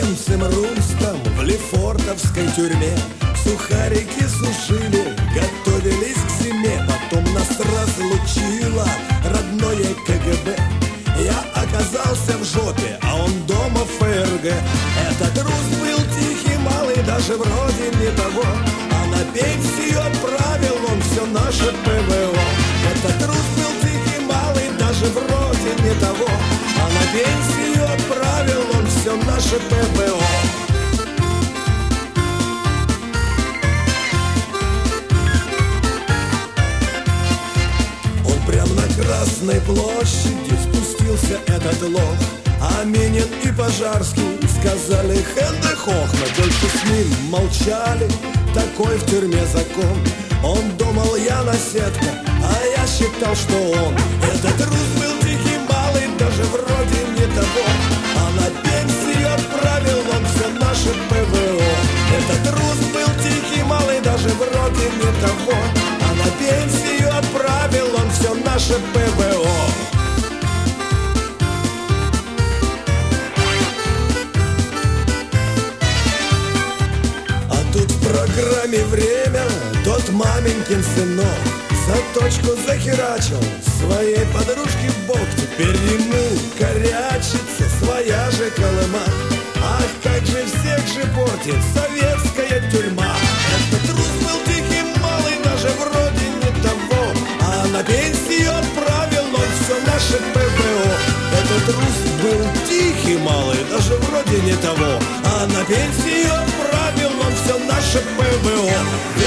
немцем румском в лефортовской тюрьме. Сухарики сушили, готовились к зиме. Потом нас разлучило родное КГБ. Я оказался в жопе, а он дома в ФРГ. Этот рус был тихий, малый, даже вроде не того, а на пенсию отправил он все наше ПВО. Этот рус был тихий, малый, даже вроде не того, а на пенсию отправил он все наше ПВО. Прям на Красной площади спустился этот лох, а Минин и Пожарский сказали хэнде-хох. Мы больше с ним молчали, такой в тюрьме закон. Он думал, я наседка, а я считал, что он. Этот рус был тихий, малый, даже вроде не того, а на пенсию отправил он все наше ПВО. Этот рус был тихий, малый, даже вроде не того, а на пенсию отправил он все наше ПВО. А тут в программе «Время» тот маменькин сынок за точку захерачил своей подружке в бок. Теперь ему корячится своя же Колыма. Ах, как же всех же портит советская тюрьма. Этот рус был тихий, малый, даже вроде не того, а на пенсию отправил он все наше ПВО. Этот рус был тихий, малый, даже вроде не того, а на пенсию отправил он все наше ПВО.